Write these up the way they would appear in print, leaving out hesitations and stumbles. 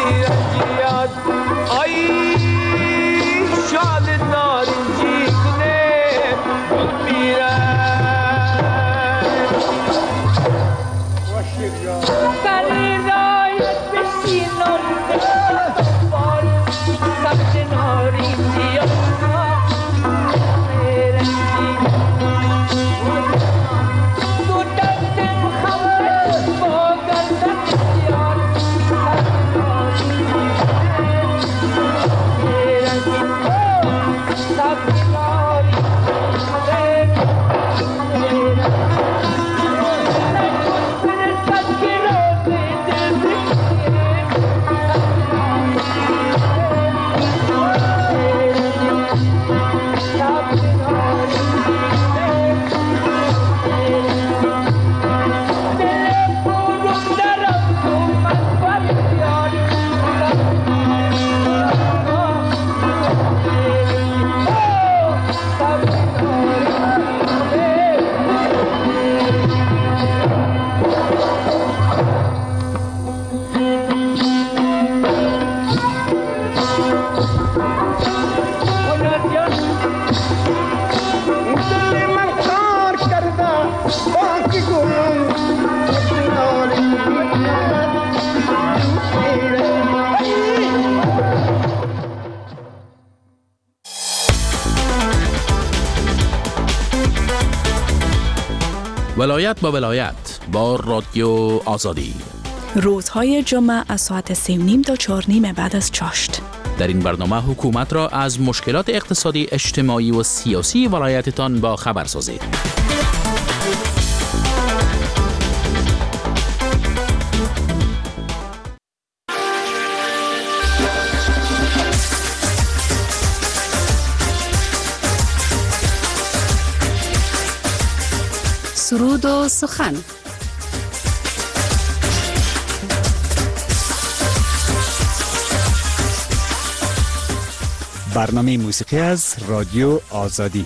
رنجیات آی شاد نارنجی کنه میره سری رایت بشینم بار سبت نارنجیات ولایت با ولایت با رادیو آزادی روزهای جمعه از ساعت 3:30 تا 4:30 بعد از چاشت. در این برنامه حکومت را از مشکلات اقتصادی، اجتماعی و سیاسی ولایتتان با خبر سازید. سرود و سخن. برنامه موسیقی از رادیو آزادی.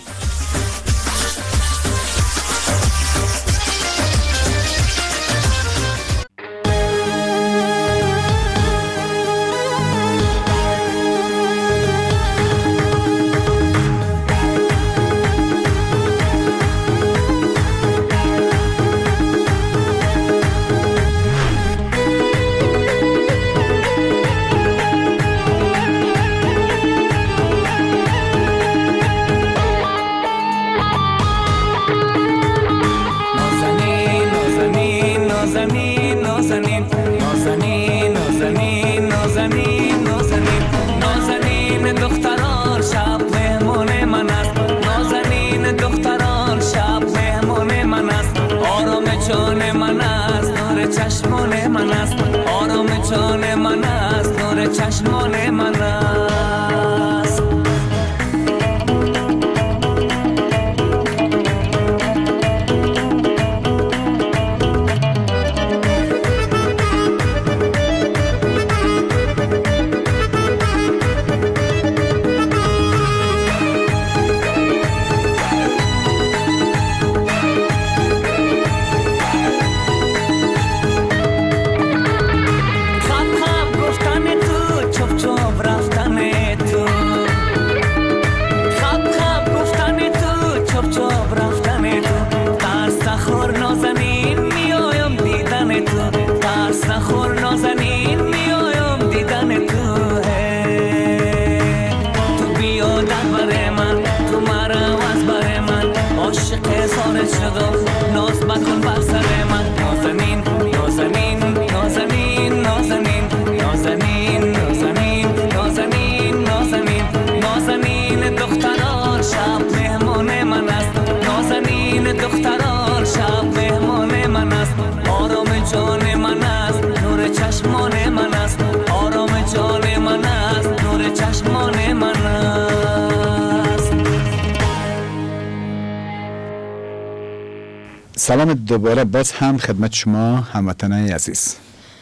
سلام دوباره باز هم خدمت شما هموطنان عزیز.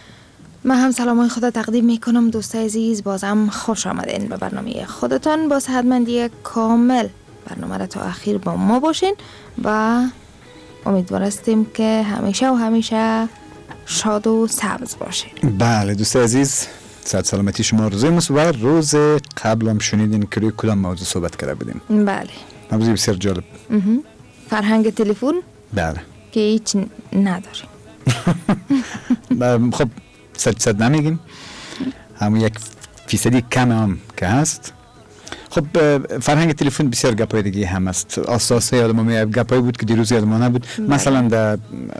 من هم سلامای خدا تقدیم میکنم دوستای عزیز، بازم خوش آمدین به برنامه خودتان. با صحتمندی کامل برنامه را تا اخیر با ما باشین و امیدوار هستیم که همیشه و همیشه شاد و سبز باشین. بله دوستای عزیز، صحت سلامتی شما آرزوی ماست. و روز قبل هم شنیدین که روی کدام موضوع صحبت کرده بودیم؟ بله. موضوع بسیار جالب. فرهنگ تلفن. بله. که هیچ نداریم. خب 100% نمیگیم، همون 1% کم هم که هست. خب فرهنگ تلفن بسیار گپای دیگه هم است. اساسه یادم میاد گپای بود که دیروز یادم نبود. مثلا در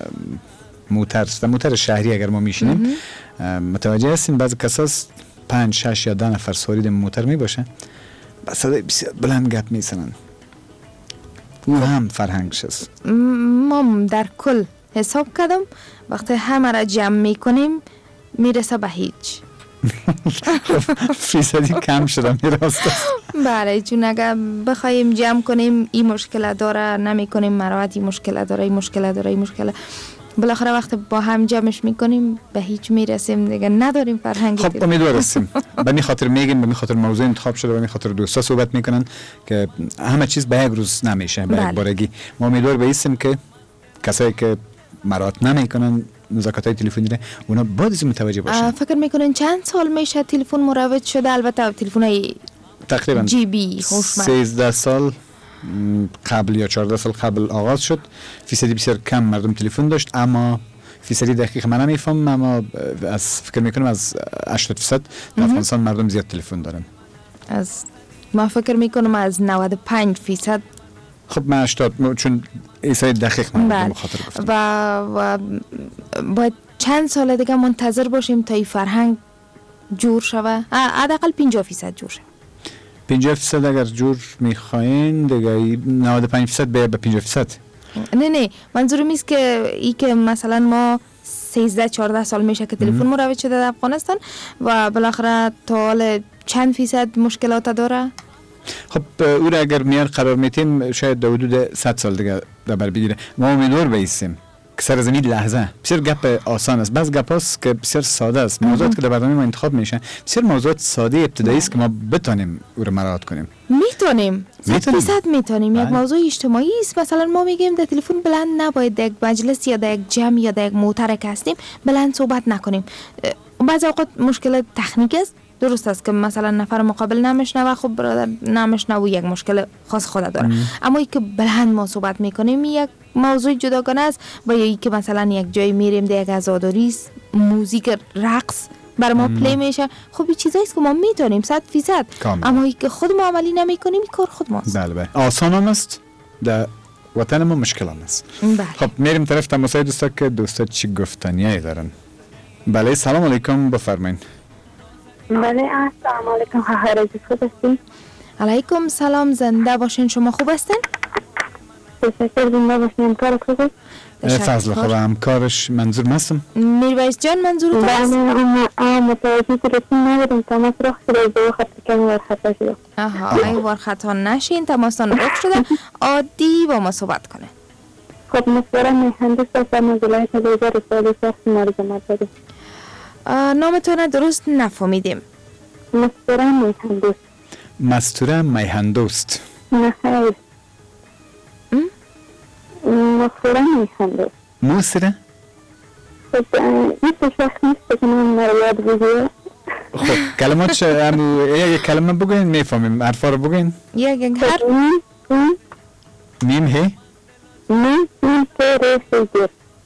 موتر شهری اگر ما میشینیم متوجه هستیم بعضی کساس 5 6 یا 10 نفر سوارید موتر می باشه، با صدای بسیار بلند گپ میزنن. اون هم فرهنگش است. ما در کل حساب کردم وقتی همه را جمع میکنیم میرسه به هیچ. فیصدی کم شده میراست. بله، چون اگر بخوایم جمع کنیم این مشکل داره، نمی کنیم مراحت، این مشکل داره، این مشکل داره، این مشکل، بالاخره وقتی با هم جمعش میکنیم به هیچ میرسیم دیگه. نداریم فرهنگی. خب امیدوار هستیم. به می خاطر میگیم، به می خاطر موضوع انتخاب شده، به می خاطر دوستا صحبت میکنن که همه چیز به یک روز نمیشه، به یک بارگی. ما امیدوار بایستیم که کسایی که مراعات نمیکنن نزاکت‌های تلفنی را اونا باید از متوجه باشن. فکر میکنن چند سال میشه تلفن مروج شده؟ البته تلفن‌های تقریبا جی بی هوشمند 13 سال قبل یا 14 سال قبل آغاز شد. فیصدی بسیار کم مردم تلفن داشت، اما فیصدی دقیق من نمیفهم، اما از فکر میکنم از 80% در افغانستان مردم زیاد تلفن دارن. ما فکر میکنم از 95%. خب من 80 چون ایسای دقیق من مخاطر گفتم. و باید چند سال دیگه منتظر باشیم تا این فرهنگ جور شوه، حداقل 50% جور شوه. 50% اگر جور میخواین دیگه 95% به 50%. نه منظورم ایست که ای که مثلا ما 13-14 سال میشه که تلفن مروج شده در افغانستان و بالاخره تا حال چند فیصد مشکلات داره. خب او را اگر میار قرار میتیم شاید در حدود 100 سال دیگه در بر بگیره. ما امیدوار بایستیم که سر از این لحظه بسیار گپ آسان است، بعض گپ هاست که بسیار ساده است. موضوعات که در برنامه ما انتخاب میشه بسیار موضوعات ساده ابتدایی است که ما بتونیم او را مراعات کنیم. میتونیم 100% میتونیم. یک موضوع اجتماعی است. مثلا ما میگیم در تلفن بلند نباید در یک مجلس یا در یک جمع یا در یک موتر که هستیم بلند صحبت نکنیم. بعضی اوقات مشکل تکنیک است، درست است که مثلا نفر مقابل نمیشنوه، خب برادر نمیشنوه، یک مشکل خاص خود داره. اما ای که بلند ما صحبت میکنیم یک موضوع جداگانه است. و یا ای که مثلا یک جای میریم در یک عزاداری است، موزیک رقص بر ما پلی میشه، خب این چیزایی است که ما میتونیم 100%. اما ای که خود ما عملی نمیکنیم این کار خود ماست. بله آسان هم است، در وطن ما مشکل هم است. خب میریم طرف تماسای دوستا که دوستا چی گفتنیایی دارن. بله سلام علیکم، بفرمایین. بله السلام علیکم، خواهر عزیز خوب هستین؟ علیکم سلام، زنده باشین. شما خوب هستین؟ تشکر، زنده باشین. همکار خوب است؟ فضل خوب. همکارش منظور مستم؟ میرویس جان منظور است؟ بله متوجه تلفن نبودم، تماس رخ شده دو خط کمی ورخطا شده. ای ورخطا نشین، تماسان رخ شده، عادی با ما صحبت کنه. خب مصورا میهندس است از ولایت لیزر رسالی شخص مارزمت بده. نامتون درست نفهمیدیم. مستوره میهندوست. مستوره میهندوست. نه خیر. مستوره میهندوست. موسره؟ خب این شخص نیست که من یاد بگیره. خب کلمات یک کلمه بگوین میفهمیم، حرفا رو بگوین. یک حرف. میم هی؟ میم که رسیدیر.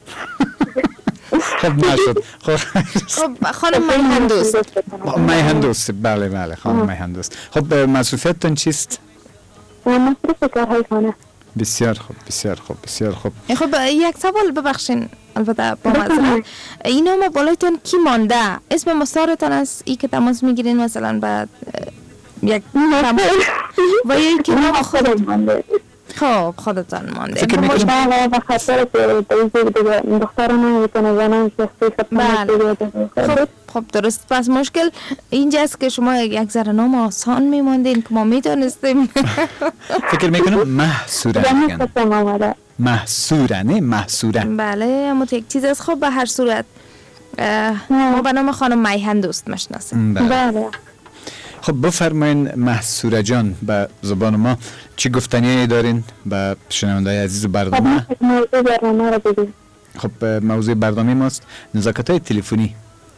خب نشد. خب خانم میهندوست. میهندوست، بله بله خانم میهندوست. خب مسئولیتتون چیست؟ مصرف کارهای خانه. بسیار خوب بسیار خوب بسیار خوب. خب یک سوال ببخشین، البته با معذرت، این نام بالایتون کی مانده؟ اسم مستعارتون است ای که تماس میگیرین مثلا بعد یک و یا که نام خودت مانده؟ خب خودتان مانده. فکر میکنم بله به خاطر دختر نمیتونه زنان شخصی خدمت. خب درست. پس مشکل اینجاست که شما یک ذره نام آسان میماندین که ما میدونستیم. فکر میکنم محصوره میگن. محصوره نه محصوره. بله اما یک چیز است. خب به هر صورت ما به نام خانم میهندوست مشناسیم. بله. خب بفرمایین محصوره جان، به زبان ما چی گفتنی دارین به شنونده‌های عزیز برنامه؟ موضوع برنامه رو بگید. خب موضوع برنامه ماست نزاکت‌های تلفنی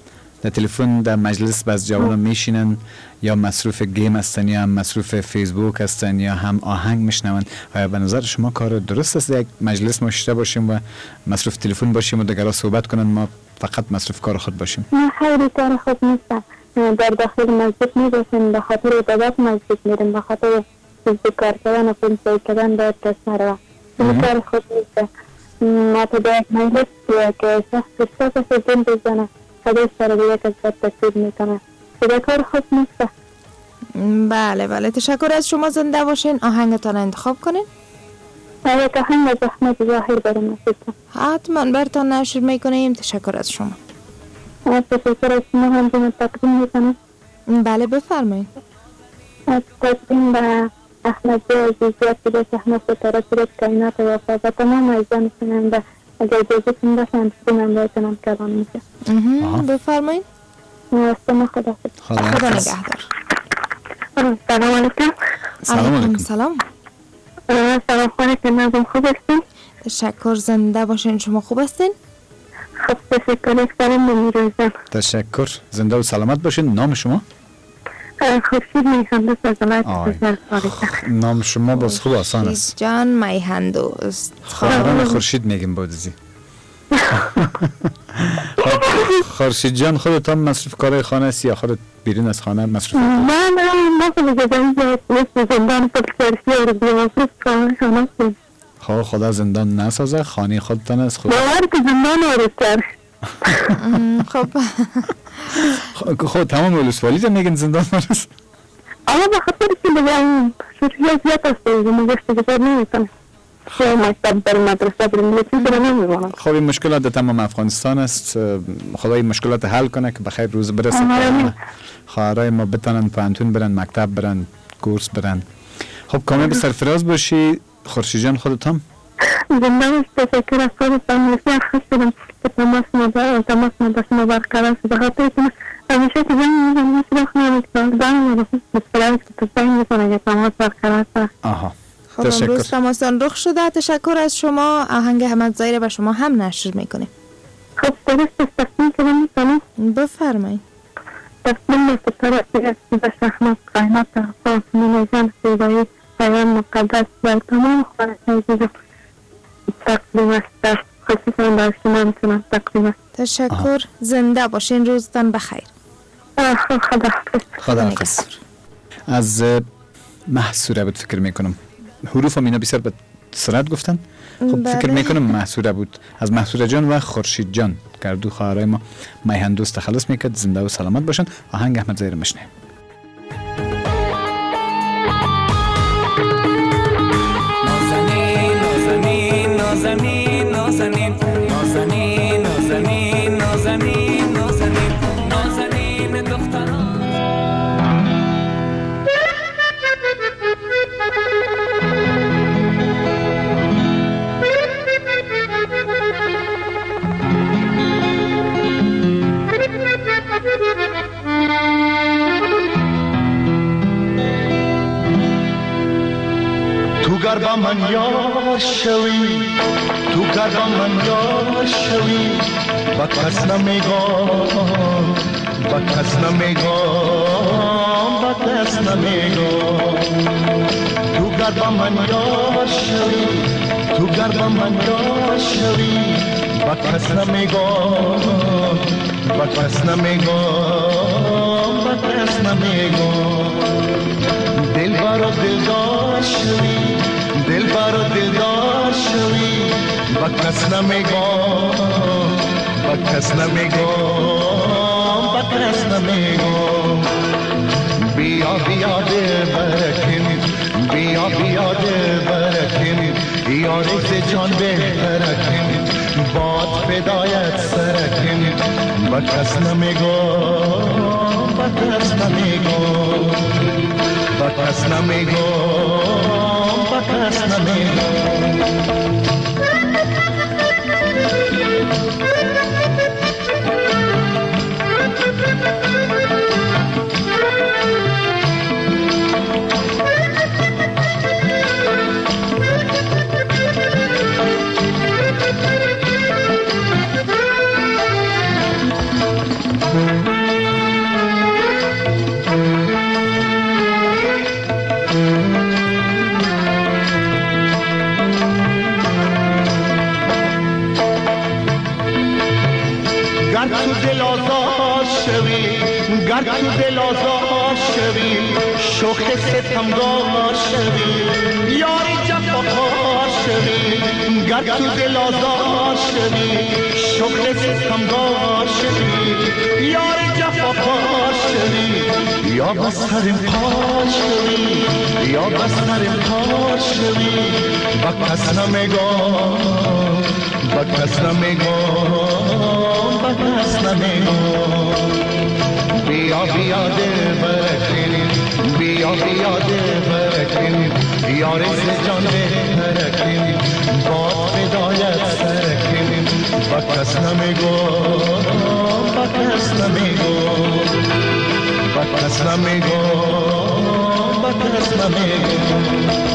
در تلفن در مجلس باز جوان میشینن یا مصروف گیم هستن یا هم مصروف فیسبوک هستن یا هم آهنگ میشنون. آیا به نظر شما کار درست است یک مجلس ما شده باشیم و مصروف تلفن باشیم و دیگرها صحبت کنن ما فقط مصروف کار خود باشیم؟ نه خیلی کار خوب نیست. در داخل مسجد میباشیم به خاطر عبادت مسجد میریم، به خاطر کار کردن و فیلم کردن باید دست نروه. این کار خوب نیست. ما تو در یک مجلس که شخص کسی دین بزنه خودش سر به یک از بد تصویر میکنه، این کار خوب نیست. بله بله، تشکر از شما. زنده باشین. آهنگتان انتخاب کنین. یک آهنگ از احمد ظاهر برای مسجد. حتما برتان نشر میکنیم. تشکر از شما. تشکر از شما. هم جمع تقدیم میکنم. بله بفرمایید. از تقدیم به احمد عزیزیت که احمد ستاره سرد کائنات و و تمام عزیزان شنونده اگر اجازه کنید داشتم من بایدنم کلام میشه. بفرمایید. استما خدا نگهدار. سلام علیکم. علیکم سلام. سلام خانه نظم خوب هستین؟ تشکر. زنده باشین. شما خوب هستین؟ خب تشکر از سلام نمیروزم. تشکر. زنده و سلامت باشین. نام شما؟ خورشید میهندوست از ولایت خارجه. نام شما باز خوب آسان است. جان میهندوست. خواهران خورشید میگیم بودزی. خورشید جان خودت هم مصروف کارهای خانه است یا خودت بیرون از خانه مصروف؟ من خودم زندان پرسرسی رو بیمصروف کارهای خانه است. خواه خدا زندان نسازه، خانه خودتان است. باور که زندان آرستر. خب تمام ولسوالی رو میگن زندان است. اما بخاطر که بگم شوخی زیاد است مگشت گذار نمیکنه. مکتب بر مدرسه بریم چیزی رو نمیمونم. خب این مشکلات در تمام افغانستان است. خدا این مشکلات حل کنه که بخیر روز برسه خواهرای ما بتانن پانتون برن، مکتب برن، کورس برن. خب کامل به سرفراز باشی خورشید جان. خودت هم زنده باش. تشکر از خودتان. بسیار خوش شدم که تماس ما برقرار شد. بخاطر که همیشه که زنگ میزنم سراخ نمیکنم زنگ مشکلاتی که تو زنگ میکنه که تماس برقرار شد. خب امروز تماسان رخ شده. تشکر از شما. آهنگ احمد ظاهر به شما هم نشر میکنیم. خب درست است. تصمیم که میکنم بفرمایید. تصمیم ستاره به شهمت قیمت آسمان جان سیدایی پیام مقدس و تمام خانه عزیزم تقدیم است. خصوصا در شما میتونم تقدیم است. تشکر. زنده باشین. روزتان بخیر. خدا حافظ. از محصوره بود فکر میکنم. حروف هم اینا بسیار به سرعت گفتن. خب فکر میکنم محصوره بود. از محصوره جان و خورشید جان گردو خواهرای ما میهندوست خلاص میکرد. زنده و سلامت باشن. آهنگ احمد ظاهر مشنه. نازنین نازنین نازنین نازنین نازنین نازنین نازنین نازنین دختران. تو گربا من یار شوی، تو گربا من یار شوی، با کس نمیگم، با کس نمیگم، با کس نمیگم. تو گربا من یار شوی، تو گربا من یار شوی، با کس نمیگم، با کس نمیگم، با کس نمیگم. دل بارو دلدار شوی، دل بارو دلدار شوی، با کس نمیگم، با کس نمیگم، با کس نمیگم. بیا بیا دل برکن، بیا بیا دل برکن، یاری ز جان بهترکن، باد فدایت سرکن، با کس نمیگم، با کس نمیگم، با کس نمیگم، با کس نمیگم. آزار شوی شوخ ستمگار شوی یار جفاکار شوی گر تو دل آزار شوی شوخ ستمگار شوی یار جفاکار شوی یا بس سرم کار شوی یا بس سرم کار شوی با کس نمیگم با کس نمیگم با کس نمیگم بیا بیا دل برکنیم بیا بیا دل برکنیم یار جان برکنیم با فدایت سرکنیم با کس نمیگم با کس نمیگم با کس نمیگم با کس نمیگم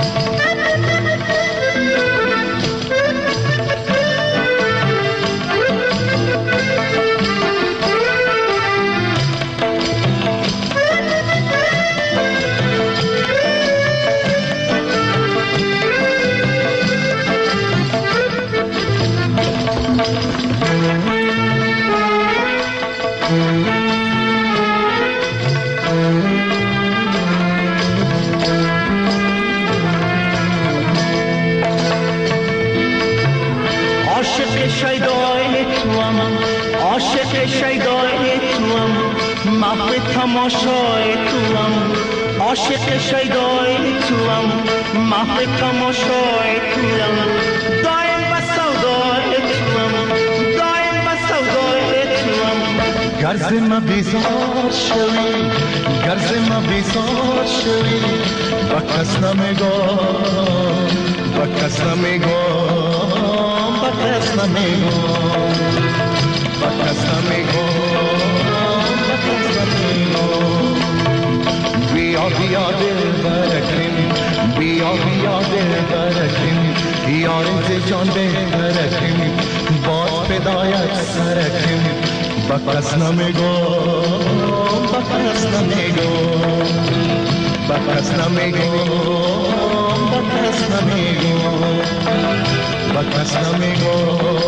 عاشق شیدای توام محو تماشای توام عاشق شیدای توام محو تماشای توام دایم با سودای توام دایم با سودای توام گرز ما بیزار شوی گرز ما بیزار شوی با کس نمیگم با کس نمیگم با کس نمیگم بکس نمیگم بکس نمیگم بیا بیا دل برکنیم بیا بیا دل برکنیم یار جان برکنیم باز فدایت سرکنیم بکس نمیگم بکس نمیگم بکس نمیگم بکس نمیگم بکس نمیگم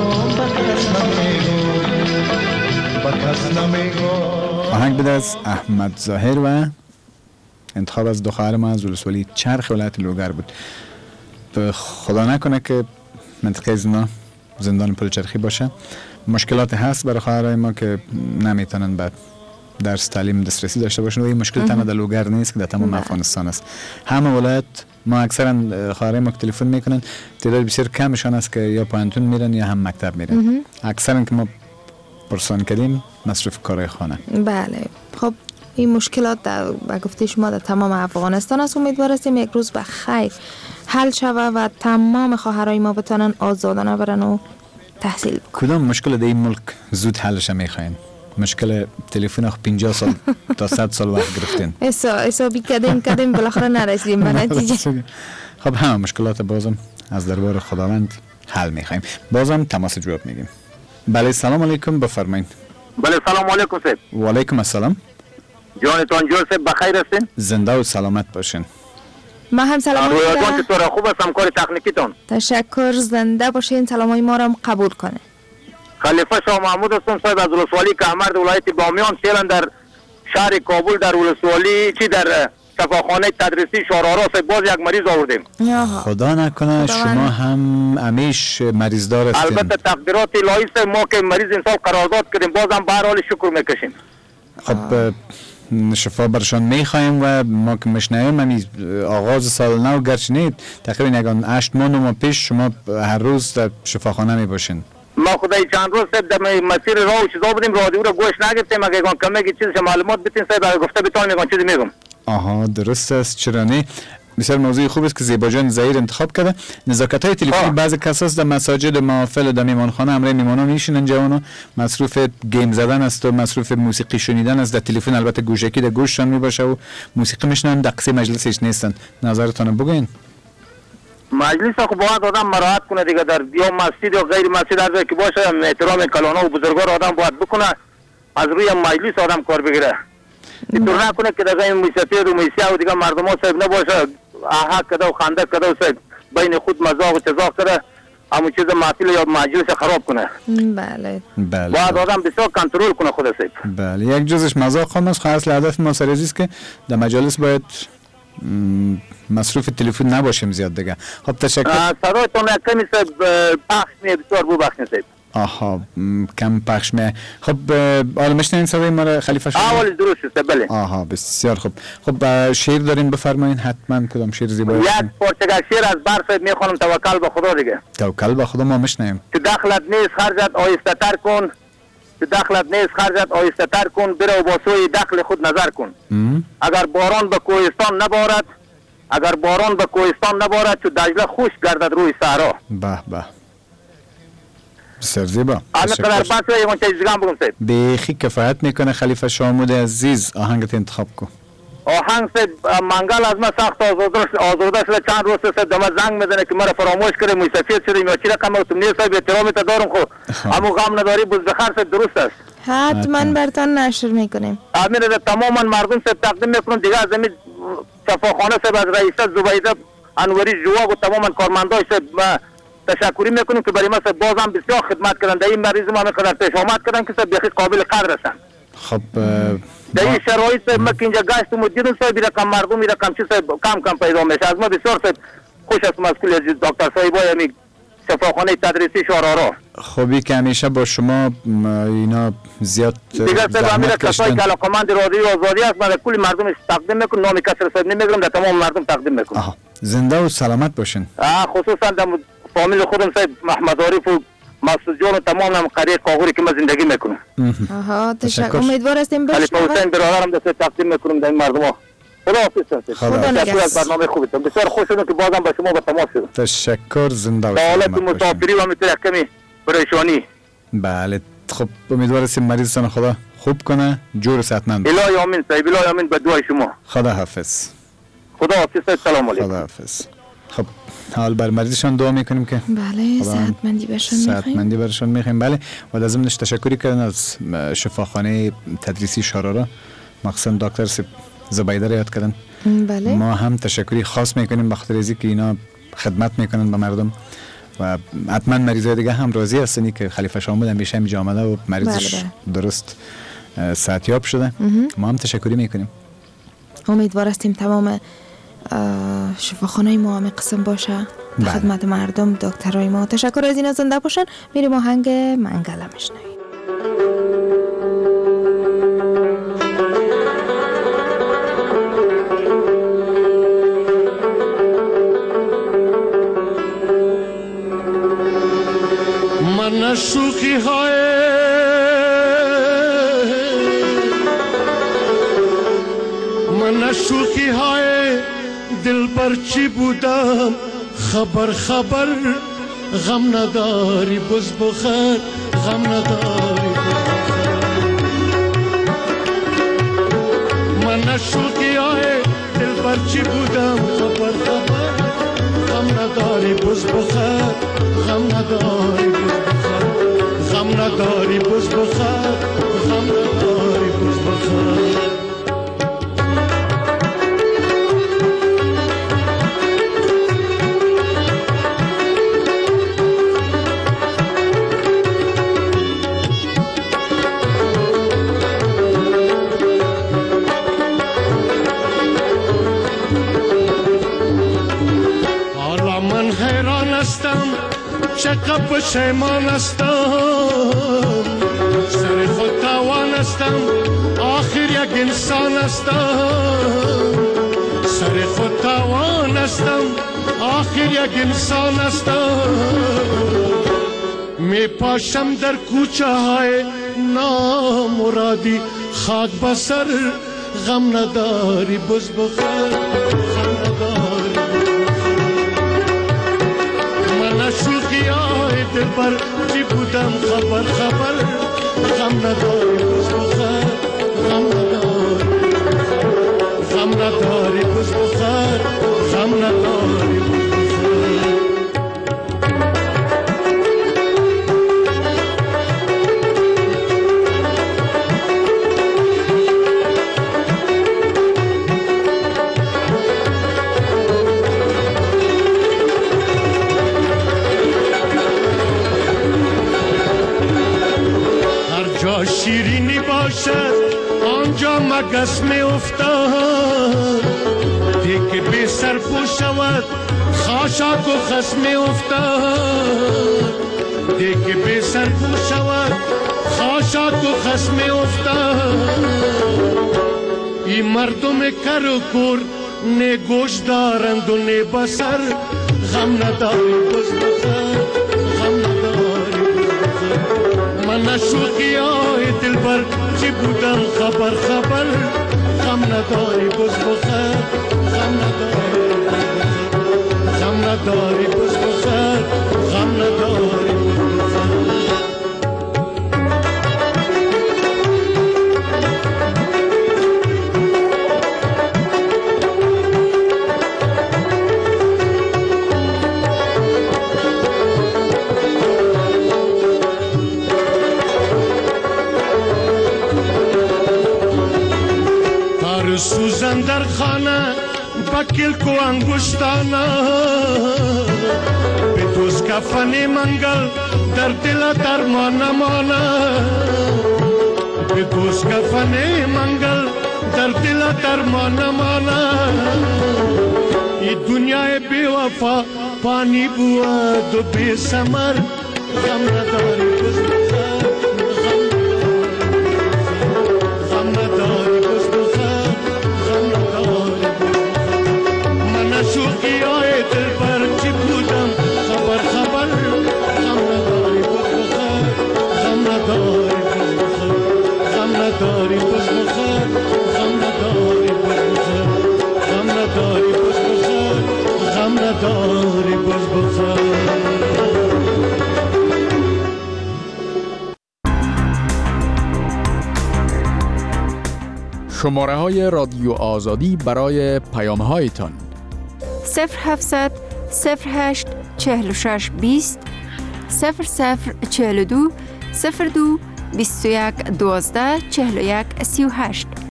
آهنگ بده از احمد ظاهر و انتخاب از دو خواهر ما از ولسوالی چرخ ولایت لوگر بود. خدا نکنه که منطقه زندان پل چرخی باشه. مشکلات هست برای خواهرای ما که نمیتونن به درس تعلیم دسترسی داشته باشن و این مشکل تنها در لوگر نیست که در تمام افغانستان است. همه ولایت ما اکثرا خواهرای ما که تلفن میکنن تعداد بسیار کمشان است که یا پانتون میرن یا هم مکتب میرن. اکثرا که ما پرسان کردیم مصرف کارهای خانه. بله خب این مشکلات به گفته شما در تمام افغانستان است. امیدوار هستیم یک روز به خیر حل شود و تمام خواهرای ما بتونن آزادانه برن و تحصیل بکنن. کدام مشکل در این ملک زود حلش میخواین؟ مشکل تلفن 50 سال تا 100 سال وقت گرفتین. حسابی کردیم بالاخره نرسیدیم به نتیجه. خب همه مشکلات بازم از دربار خداوند حل میخوایم. بازم تماس جواب میگیم. بله سلام علیکم بفرمایید. بله سلام علیکم صاحب. و علیکم السلام. جانتان جور صاحب بخیر هستین؟ زنده و سلامت باشین. ما هم سلام رویاتون چطوره؟ خوب است همکار تکنیکیتون؟ تشکر زنده باشین. سلامای ما را قبول کنه. خلیفه شاه محمود هستم صاحب از ولسوالی کهمرد ولایت بامیان. فعلا در شهر کابل در ولسوالی چی در شفاخانه تدریسی شارارا صاحب باز یک مریض آوردیم. خدا نکنه شما هم همیش مریض دار هستین. البته تقدیرات الهی است ما که مریض انسان قرارداد کردیم بازم به هر حال شکر میکشیم. خب شفا برشان میخوایم و ما که مشنویم آغاز سال نو گرچه نیست تقریبا یگان 8 ماه پیش شما هر روز در شفاخانه میباشین. ما خدای چند روز صاحب در مسیر راه و چیزا بودیم رادیو رو گوش نگرفتیم اگه کمی چیزی معلومات بتین صاحب گفته بتون میگم چیزی میگم. آها درست است. چرا نه؟ بسیار موضوع خوب است که زیبا جان ظهیر انتخاب کرده. نزاکت‌های تلفنی بعضی کساس در مساجد و محافل و در میمانخانه امر میمانان میشینن جوانو مصروف گیم زدن است و مصروف موسیقی شنیدن است. در تلفن البته گوشکی در گوششان میباشه و موسیقی میشنن در قصه مجلسش نیستن. نظرتون بگین. مجلس خو باید آدم مراعات کنه دیگه در یا مسجد یا غیر مسجد هر جایی که باشه احترام کلانه و بزرگوار آدم باید بکنه از روی مجلس آدم کار بگیره. اینطور نکنه که در این موسیقی و موسیقی و دیگه مردم ها صاحب نباشه احا کده و خنده کده و صاحب بین خود مزاق و چزاق کده همون چیز محفل یا مجلس خراب کنه. بله. باید آدم بسیار کنترل کنه خود سیب. بله، یک جزش مذاق خام است. اصل هدف ما سر است که در مجالس باید مصروف تلفن نباشیم زیاد دیگه. خب تشکر. صدایتون کمی پخش می بسیار ببخشید سیب. آها، کم پخش می. خب حالا میشنین صدای ما را خلیفه شما؟ اول درست است. بله. آها، بسیار خوب. خب شعر دارین بفرمایین، حتما کدام شعر زیبا است؟ یک پارچه شعر از بر صاحب میخوانم، توکل به خدا دیگه. توکل به خدا ما میشنیم. که دخلت نیست خرجت آهسته تر کن، که دخلت نیست خرجت آهسته تر کن، برو با سوی دخل خود نظر کن. اگر باران به کوهستان نبارد، اگر باران به کوهستان نبارد، چو دجله خوش گردد روی صحرا. به به، بسیار زیبا. همینقدر بس یه چیز دیگه هم بگم سید. بیخی کفایت میکنه خلیفه شامود عزیز. آهنگت انتخاب کن. آهنگ سید منگل از من سخت آزرده شده، چند روز سید دم زنگ میزنه که مرا فراموش کرده، مسافر شدیم یا چی رقم تو نیست سید، احترامی تا دارم. خو اما غم نداری، بز بخیر سید، درست است. حتما برتان نشر میکنیم. امیر تماما مردم سید تقدیم میکنم دیگه. از این شفاخانه سید از رئیس زبیده انوری جواب و تماما کارمندای سید تشکری میکنیم که برای ما سید بازم بسیار خدمت کردن. در این مریض ما میقدر پیش آمد کردن که سید بخی قابل قدر هستن. خب در این شرایط سید ما که اینجا گشتم و دیدم سید رقم مردم رقم چی سید کم پیدا میشه. از ما بسیار سید خوش است مسئول دکتر صاحبای همین شفاخانه تدریسی شارارا. خوبی که همیشه با شما اینا زیاد دیگه سید امیر کسایی که علاقمند رادیو آزادی است، من کلی مردم تقدیم میکنم، نام کسر سید نمیگم، در تمام مردم تقدیم میکنم. زنده و سلامت باشین. خصوصا در فامیل خودم سید محمد عارف و مسعود جان و تمام هم قریه کاغوری که من زندگی میکنم. آها، تشکر. امیدوار هستیم بشنویم. خلیفه حسین برادرم دست تقدیم میکنم در این مردم ها. خدا حافظ. خدا نگهدار. از برنامه خوبتون بسیار خوش شدم که بازم با شما به تماس شدم. تشکر، زنده و سلامت. سلامت حالت مسافری و همینطور کمی پریشانی. بله، خب امیدوار هستیم مریضتان خدا خوب کنه، جور صحتمند. الهی آمین صاحب، الهی آمین به دعای شما. خدا حافظ. خدا حافظ. سلام علیکم. خدا حافظ. خب حال بر مریضشان دعا میکنیم که بله صحتمندی برشون میخوایم. صحتمندی برشون میخوایم. بله، و از ضمنش تشکری کردن از شفاخانه تدریسی شارارا، مخصوصا دکتر زبیده را یاد کردن. بله، ما هم تشکری خاص میکنیم به خاطر اینکه اینا خدمت میکنن به مردم و حتما مریضای دیگه هم راضی هستن که خلیفه شامود همیشه اینجا آمده و مریضش درست صحتیاب شده. ما هم تشکری میکنیم. امیدوار هستیم تمام شفاخانه ما هم قسم باشه خدمت مردم. دکترای ما تشکر از اینا زنده باشن. میریم آهنگ منگله میشنویم. من شوخی های من شوخی های دل بر چی بودم، خبر غم نداری بز بخیر، غم نداری من شوخی های دل بر چی بودم، خبر غم نداری بز بخیر، غم نداری بز بخیر، غم نداری بز بخیر، غم نداری بز بخیر. چقدر پشیمان هستم، سر خود توان هستم، آخر یک انسان هستم. سر خود توان هستم، آخر یک انسان هستم. می پاشم در کوچه های نامرادی، خاک بسر غم نداری بز بخیر، غم نداری. من شوخی های دل بر چی بودم، خبر غم نداری بز بخیر، غم نداری، غم نداری بز بخیر، غم نداری بز بخیر. مگس می افتاد دیگه بی سر پو شود خاشاک و خس می افتاد دیگه بی سر پو شود خاشاک و خس می افتاد این مردم کر و کور نه گوش دارند و نه بسر غم نداری بز بخر غم نداری بز بخر من شوقی های دل بر چی بودم خبر خبر غم نداری بز بخر غم نداری غم نداری بز بخر غم نداری بز بخر سوزن در خانه بکل کو انگشتانه به دوست کفن منگل در دل درمان مانه به دوست کفن منگل در دل درمان مانه ای دنیای بی وفا پانی بود و بی ثمر غم نداری بز بخر غم نداری بز بخر شوقی های دل بر چی بودم خبر خبر غم نداری بز بخر غم نداری بز بخر غم نداری بز بخر غم نداری بز بخر غم نداری بز بخر غم نداری بز بخر شماره های رادیو آزادی برای پیام هایتان 0700 08 46 20 0042 02 21 12 41 38